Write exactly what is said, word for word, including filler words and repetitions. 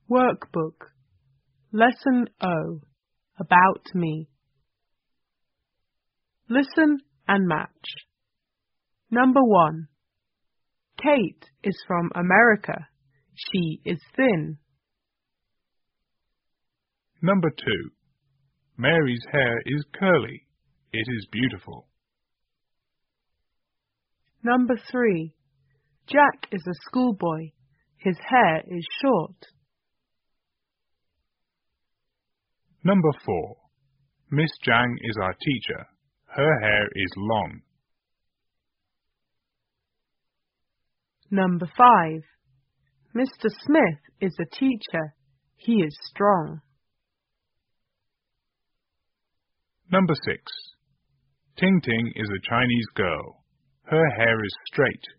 Workbook. Lesson O. About me. Listen and match. Number one. Kate is from America. She is thin. Number two. Mary's hair is curly. It is beautiful. Number three. Jack is a schoolboy. His hair is short. Number four. Miss Zhang is our teacher. Her hair is long. Number five. Mister Smith is a teacher. He is strong. Number six. Ting Ting is a Chinese girl. Her hair is straight.